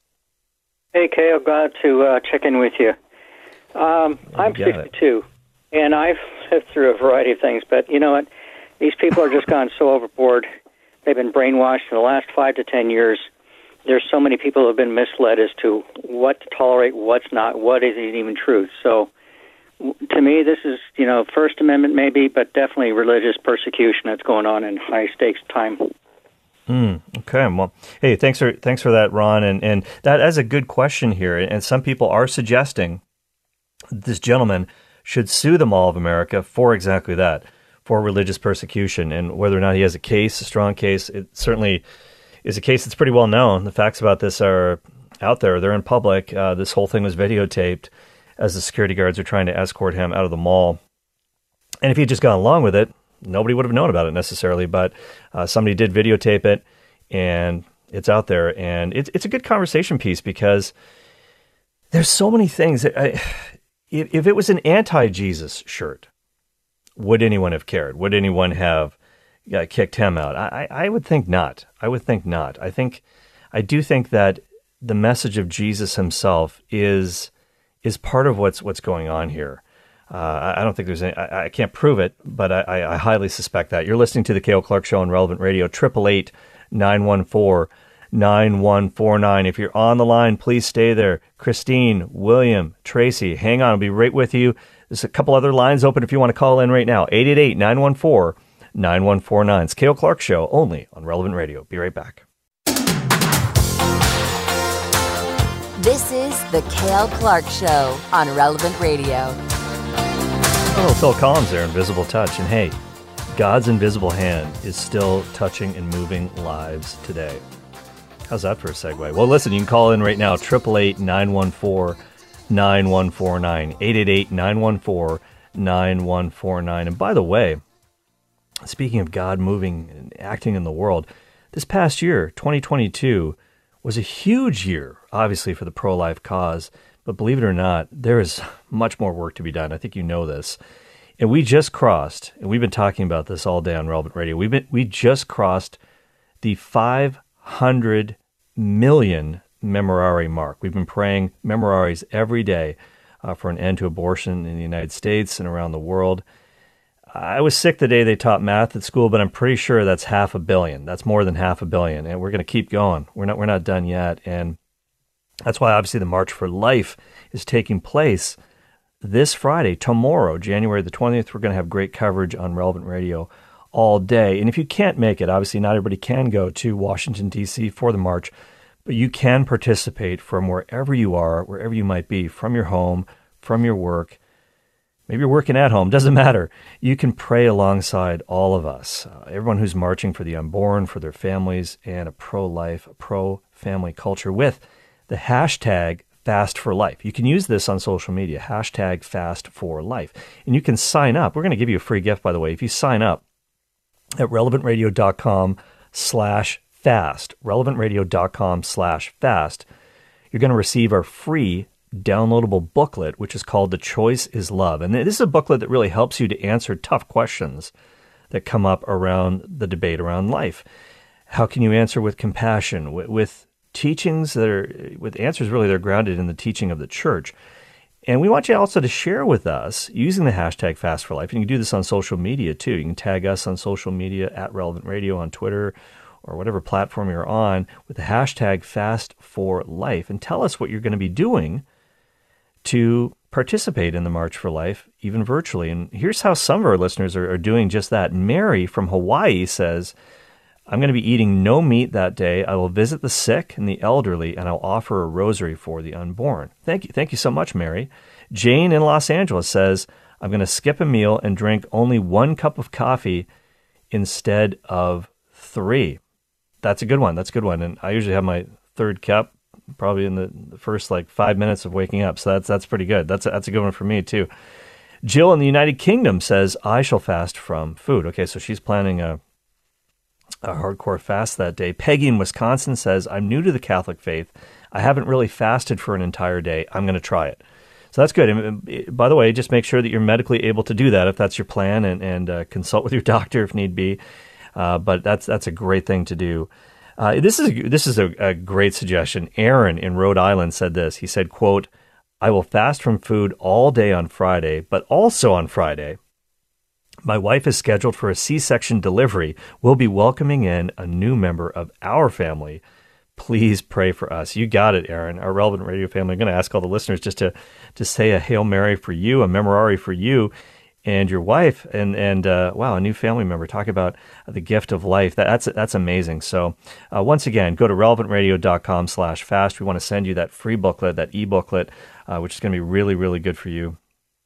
[SPEAKER 9] Hey, Kay, I'm glad to uh, check in with you. Um, I'm sixty-two, it. and I've lived through a variety of things, but you know what? These people are just gone so overboard. They've been brainwashed in the last five to ten years. There's so many people who have been misled as to what to tolerate, what's not, what isn't even truth. So to me, this is, you know, First Amendment maybe, but definitely religious persecution that's going on in high-stakes time.
[SPEAKER 1] Mm, okay. Well, hey, thanks for thanks for that, Ron. And and that is a good question here. And some people are suggesting this gentleman should sue the Mall of America for exactly that, for religious persecution. And whether or not he has a case, a strong case, it certainly is a case that's pretty well known. The facts about this are out there. They're in public. Uh, this whole thing was videotaped as the security guards are trying to escort him out of the mall. And if he had just gone along with it, nobody would have known about it necessarily, but uh, somebody did videotape it, and it's out there. And it's it's a good conversation piece because there's so many things. That I, if, if it was an anti-Jesus shirt, would anyone have cared? Would anyone have uh, kicked him out? I, I would think not. I would think not. I think I do think that the message of Jesus himself is is part of what's what's going on here. Uh, I don't think there's any, I, I can't prove it, but I, I highly suspect that. You're listening to the Cale Clark Show on Relevant Radio, eight eight eight, nine one four, nine one four nine. If you're on the line, please stay there. Christine, William, Tracy, hang on. I'll be right with you. There's a couple other lines open if you want to call in right now. eight eight eight, nine one four, nine one four nine. It's Cale Clark Show, only on Relevant Radio. Be right back.
[SPEAKER 2] This is the Cale Clark Show on Relevant Radio.
[SPEAKER 1] Oh, Phil Collins there, Invisible Touch. And hey, God's invisible hand is still touching and moving lives today. How's that for a segue? Well, listen, you can call in right now, eight eight eight, nine one four, nine one four nine, eight eight eight, nine one four, nine one four nine. And by the way, speaking of God moving and acting in the world, this past year, twenty twenty-two, was a huge year, obviously, for the pro-life cause. But believe it or not, there is much more work to be done. I think you know this. And we just crossed, and we've been talking about this all day on Relevant Radio, we've been, we just crossed the five hundred million memorare mark. We've been praying memoraries every day uh, for an end to abortion in the United States and around the world. I was sick the day they taught math at school, but I'm pretty sure that's half a billion. That's more than half a billion, and we're going to keep going. We're not we're not done yet. And That's why, obviously, the March for Life is taking place this Friday, tomorrow, January the twentieth. We're going to have great coverage on Relevant Radio all day. And if you can't make it, obviously not everybody can go to Washington, D C for the march, but you can participate from wherever you are, wherever you might be, from your home, from your work. Maybe you're working at home, doesn't matter. You can pray alongside all of us, uh, everyone who's marching for the unborn, for their families, and a pro-life, a pro-family culture with the hashtag Fast for Life. You can use this on social media, hashtag Fast for Life. And you can sign up. We're going to give you a free gift, by the way. If you sign up at relevantradio.com slash fast, relevantradio.com slash fast, you're going to receive our free downloadable booklet, which is called The Choice is Love. And this is a booklet that really helps you to answer tough questions that come up around the debate around life. How can you answer with compassion, with, with teachings that are, with answers really that are grounded in the teaching of the church? And we want you also to share with us using the hashtag Fast for Life. And you can do this on social media too. You can tag us on social media at Relevant Radio on Twitter or whatever platform you're on with the hashtag Fast for Life, and tell us what you're going to be doing to participate in the March for Life, even virtually. And here's how some of our listeners are, are doing just that. Mary from Hawaii says, I'm going to be eating no meat that day. I will visit the sick and the elderly, and I'll offer a rosary for the unborn. Thank you. Thank you so much, Mary. Jane in Los Angeles says, I'm going to skip a meal and drink only one cup of coffee instead of three. That's a good one. That's a good one. And I usually have my third cup probably in the first like five minutes of waking up. So that's that's pretty good. That's a, that's a good one for me too. Jill in the United Kingdom says, I shall fast from food. Okay, so she's planning a a hardcore fast that day. Peggy in Wisconsin says, I'm new to the Catholic faith. I haven't really fasted for an entire day. I'm going to try it. So that's good. And by the way, just make sure that you're medically able to do that if that's your plan, and, and uh, consult with your doctor if need be. Uh, but that's that's a great thing to do. Uh, this is a, this is a, a great suggestion. Aaron in Rhode Island said this. He said, quote, I will fast from food all day on Friday, but also on Friday, my wife is scheduled for a C-section delivery. We'll be welcoming in a new member of our family. Please pray for us. You got it, Aaron. Our Relevant Radio family. I'm going to ask all the listeners just to, to say a Hail Mary for you, a Memorare for you and your wife, and and uh, wow, a new family member. Talk about the gift of life. That, that's that's amazing. So uh, once again, go to relevantradio.com slash fast. We want to send you that free booklet, that e-booklet, uh, which is going to be really, really good for you,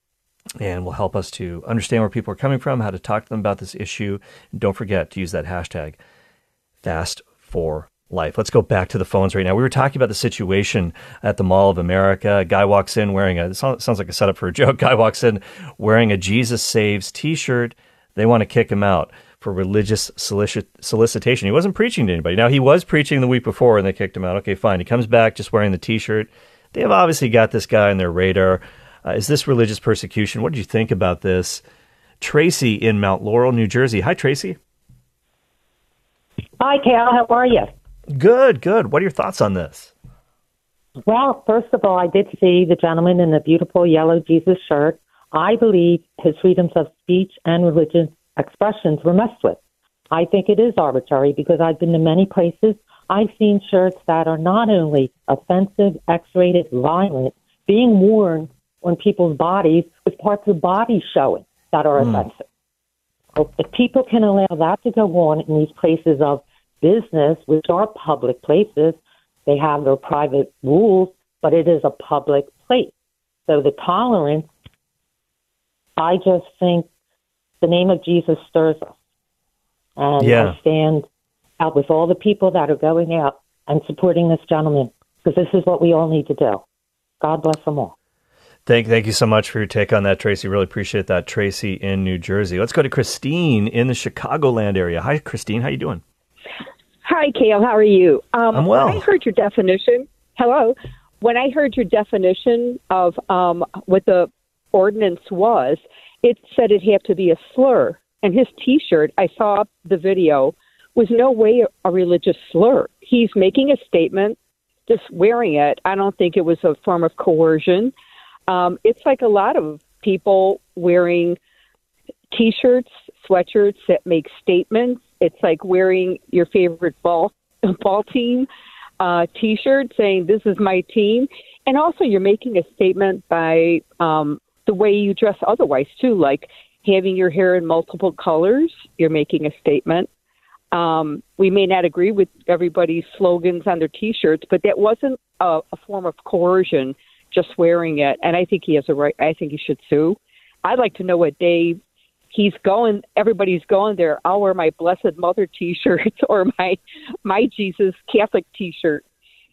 [SPEAKER 1] and will help us to understand where people are coming from, how to talk to them about this issue. And don't forget to use that hashtag Fast for Life. Let's go back to the phones right now. We were talking about the situation at the Mall of America. A guy walks in wearing a, it sounds like a setup for a joke. Guy walks in wearing a Jesus Saves t-shirt. They want to kick him out for religious solici- solicitation. He wasn't preaching to anybody. Now, he was preaching the week before and they kicked him out. Okay, fine. He comes back just wearing the t-shirt. They have obviously got this guy on their radar. Uh, is this religious persecution? What did you think about this? Tracy in Mount Laurel, New Jersey. Hi, Tracy.
[SPEAKER 10] Hi, Cal. How are you?
[SPEAKER 1] Good, good. What are your thoughts on this?
[SPEAKER 10] Well, first of all, I did see the gentleman in the beautiful yellow Jesus shirt. I believe his freedoms of speech and religious expressions were messed with. I think it is arbitrary because I've been to many places. I've seen shirts that are not only offensive, X-rated, violent, being worn on people's bodies with parts of the body showing that are mm. offensive. If people can allow that to go on in these places of business, which are public places, they have their private rules, but it is a public place. So the tolerance, I just think the name of Jesus stirs us. And yeah. I stand out with all the people that are going out and supporting this gentleman, because this is what we all need to do. God bless them all.
[SPEAKER 1] Thank, thank you so much for your take on that, Tracy. Really appreciate that. Tracy in New Jersey. Let's go to Christine in the Chicagoland area. Hi, Christine. How you doing?
[SPEAKER 11] Hi, Cale. How are you? Um,
[SPEAKER 1] I'm well.
[SPEAKER 11] When I heard your definition, hello. When I heard your definition of um, what the ordinance was, it said it had to be a slur. And his T-shirt, I saw the video, was no way a religious slur. He's making a statement, just wearing it. I don't think it was a form of coercion. Um, it's like a lot of people wearing T-shirts, sweatshirts that make statements. It's like wearing your favorite ball ball team. uh, T-shirt saying this is my team, and also you're making a statement by um, the way you dress otherwise too, like having your hair in multiple colors. You're making a statement. Um, we may not agree with everybody's slogans on their T-shirts, but that wasn't a, a form of coercion, just wearing it. And I think he has a right. I think he should sue. I'd like to know what day he's going. Everybody's going there. I'll wear my Blessed Mother T-shirt or my my Jesus Catholic T-shirt.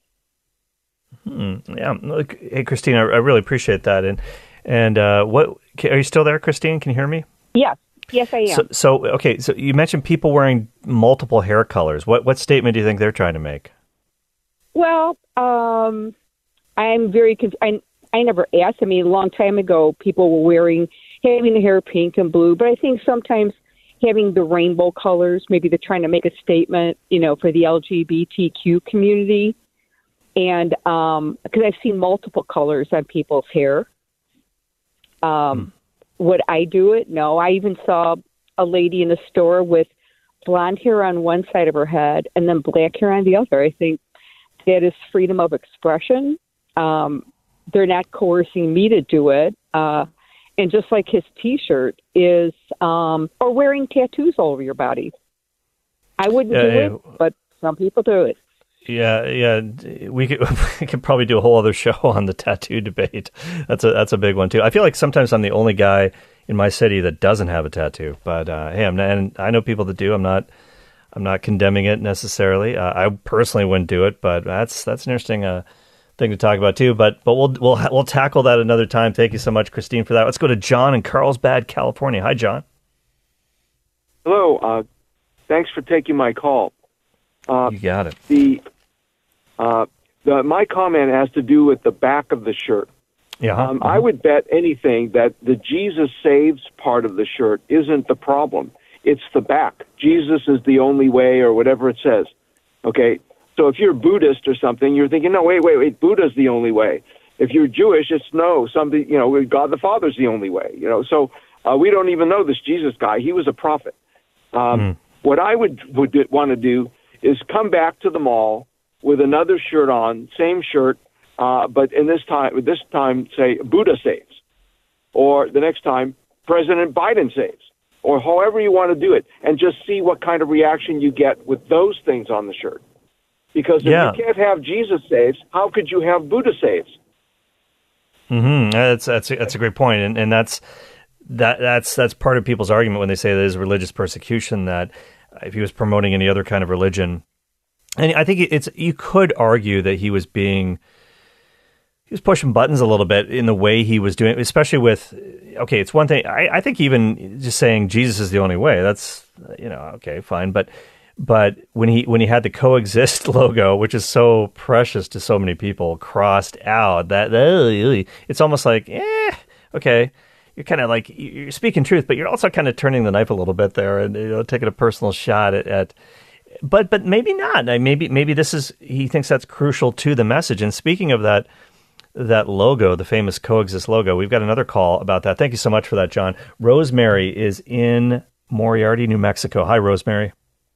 [SPEAKER 1] Hmm. Yeah. Look, hey, Christine, I, I really appreciate that. And and uh, what are you still there, Christine? Can you hear me?
[SPEAKER 11] Yes. Yes, I am.
[SPEAKER 1] So, so, okay, so you mentioned people wearing multiple hair colors. What what statement do you think they're trying to make?
[SPEAKER 11] Well, um, I'm very. Conf- I I never asked. I mean, a long time ago, people were wearing having the hair pink and blue, but I think sometimes having the rainbow colors, maybe they're trying to make a statement, you know, for the L G B T Q community, and um, because I've seen multiple colors on people's hair. Um. Hmm. Would I do it? No. I even saw a lady in the store with blonde hair on one side of her head and then black hair on the other. I think that is freedom of expression. Um, they're not coercing me to do it. Uh, and just like his T-shirt is, um, or wearing tattoos all over your body. I wouldn't
[SPEAKER 1] yeah,
[SPEAKER 11] do
[SPEAKER 1] yeah.
[SPEAKER 11] it, but some people do it.
[SPEAKER 1] Yeah, yeah, we could we could probably do a whole other show on the tattoo debate. That's a that's a big one too. I feel like sometimes I'm the only guy in my city that doesn't have a tattoo, but uh, hey, I'm not, and I know people that do. I'm not I'm not condemning it necessarily. Uh, I personally wouldn't do it, but that's that's an interesting uh, thing to talk about too. But but we'll we'll we'll tackle that another time. Thank you so much, Christine, for that. Let's go to John in Carlsbad, California. Hi, John.
[SPEAKER 12] Hello. Uh, thanks for taking my call. Uh,
[SPEAKER 1] you got it.
[SPEAKER 12] The Uh, the, my comment has to do with the back of the shirt.
[SPEAKER 1] Yeah,
[SPEAKER 12] um,
[SPEAKER 1] uh-huh.
[SPEAKER 12] I would bet anything that the Jesus saves part of the shirt isn't the problem. It's the back. Jesus is the only way, or whatever it says. Okay, so if you're Buddhist or something, you're thinking, no, wait, wait, wait, Buddha's the only way. If you're Jewish, it's no, something, you know, God the Father's the only way. You know, so uh, we don't even know this Jesus guy. He was a prophet. Um, mm. What I would would want to do is come back to the mall with another shirt on, same shirt, uh, but in this time, this time, say Buddha saves, or the next time President Biden saves, or however you want to do it, and just see what kind of reaction you get with those things on the shirt. Because if
[SPEAKER 1] yeah.
[SPEAKER 12] you can't have Jesus saves, how could you have Buddha saves?
[SPEAKER 1] Mm-hmm. That's that's a, that's a great point, and and that's that that's that's part of people's argument when they say there's religious persecution. That if he was promoting any other kind of religion. And I think it's you could argue that he was being he was pushing buttons a little bit in the way he was doing it, especially with okay, it's one thing I, I think even just saying Jesus is the only way, that's you know, okay, fine. But but when he when he had the coexist logo, which is so precious to so many people, crossed out, that uh, it's almost like, eh, okay. You're kind of like you're speaking truth, but you're also kind of turning the knife a little bit there and you know, taking a personal shot at, at But but maybe not. Maybe maybe this is he thinks that's crucial to the message. And speaking of that that logo, the famous Coexist logo, we've got another call about that. Thank you so much for that, John. Rosemary is in Moriarty, New Mexico. Hi, Rosemary.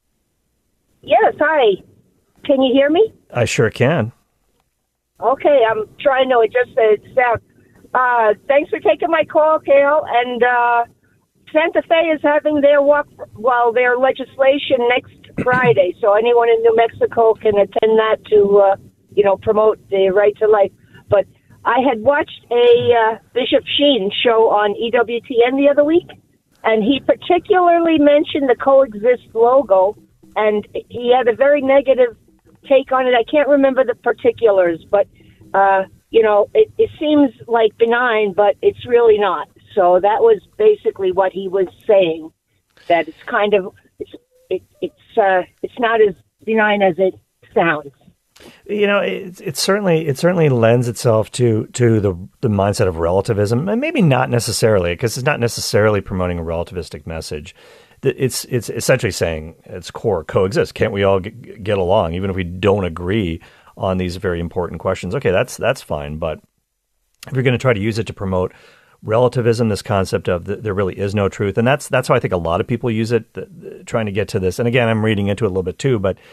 [SPEAKER 13] Yes, hi. Can you hear me?
[SPEAKER 1] I sure can.
[SPEAKER 13] Okay, I'm trying to adjust the sound. Uh, thanks for taking my call, Kale. And uh, Santa Fe is having their walk, well, their legislation next Friday, so anyone in New Mexico can attend that to, uh, you know, promote the right to life. But I had watched a uh, Bishop Sheen show on E W T N the other week, and he particularly mentioned the Coexist logo, and he had a very negative take on it. I can't remember the particulars, but, uh, you know, it, it seems like benign, but it's really not. So that was basically what he was saying, that it's kind of, it's, it, it's, uh, it's not as benign as it sounds.
[SPEAKER 1] You know, it, it certainly it certainly lends itself to to the the mindset of relativism, and maybe not necessarily, because it's not necessarily promoting a relativistic message. It's it's essentially saying at its core, coexist. Can't we all get, get along, even if we don't agree on these very important questions? Okay, that's that's fine. But if you're going to try to use it to promote relativism, this concept of the, there really is no truth, and that's that's how I think a lot of people use it, the, the, trying to get to this. And again, I'm reading into it a little bit too, but.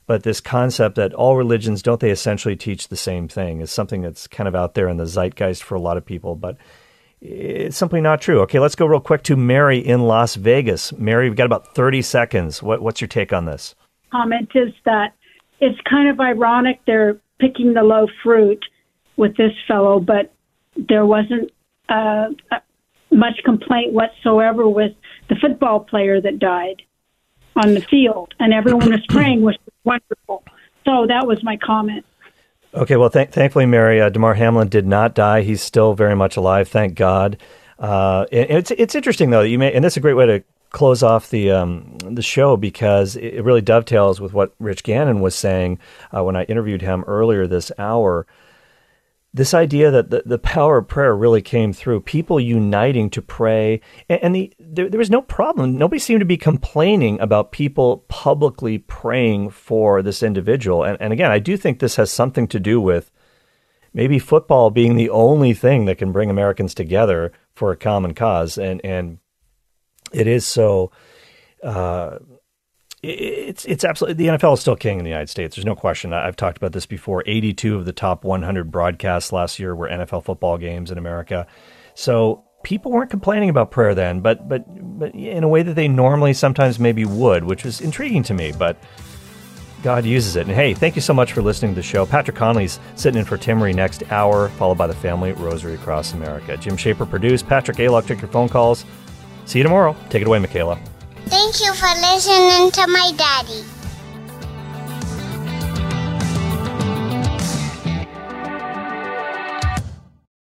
[SPEAKER 1] but this concept that all religions, don't they essentially teach the same thing, is something that's kind of out there in the zeitgeist for a lot of people, but it's simply not true. Okay, let's go real quick to Mary in Las Vegas. Mary, we've got about thirty seconds. What, what's your take on this?
[SPEAKER 14] Comment is that it's kind of ironic they're picking the low fruit with this fellow, but there wasn't uh, much complaint whatsoever with the football player that died on the field, and everyone was praying, which was wonderful. So that was my comment.
[SPEAKER 1] Okay, well, th- thankfully, Mary, uh, Damar Hamlin did not die. He's still very much alive, thank God. Uh, and it's it's interesting, though, that you may, and that's a great way to close off the um, the show, because it, it really dovetails with what Rich Gannon was saying uh, when I interviewed him earlier this hour. This idea that the, the power of prayer really came through, people uniting to pray, and, and the, there, there was no problem. Nobody seemed to be complaining about people publicly praying for this individual. And, and again, I do think this has something to do with maybe football being the only thing that can bring Americans together for a common cause. And, and it is so... Uh, It's it's absolutely, the N F L is still king in the United States. There's no question. I've talked about this before. eighty-two of the top one hundred broadcasts last year were N F L football games in America. So people weren't complaining about prayer then, but but but in a way that they normally sometimes maybe would, which was intriguing to me. But God uses it. And hey, thank you so much for listening to the show. Patrick Conley's sitting in for Timmery next hour, followed by the family Rosary Across America. Jim Shaper produced. Patrick Aylock took your phone calls. See you tomorrow. Take it away, Michaela.
[SPEAKER 15] Thank you for listening to my daddy.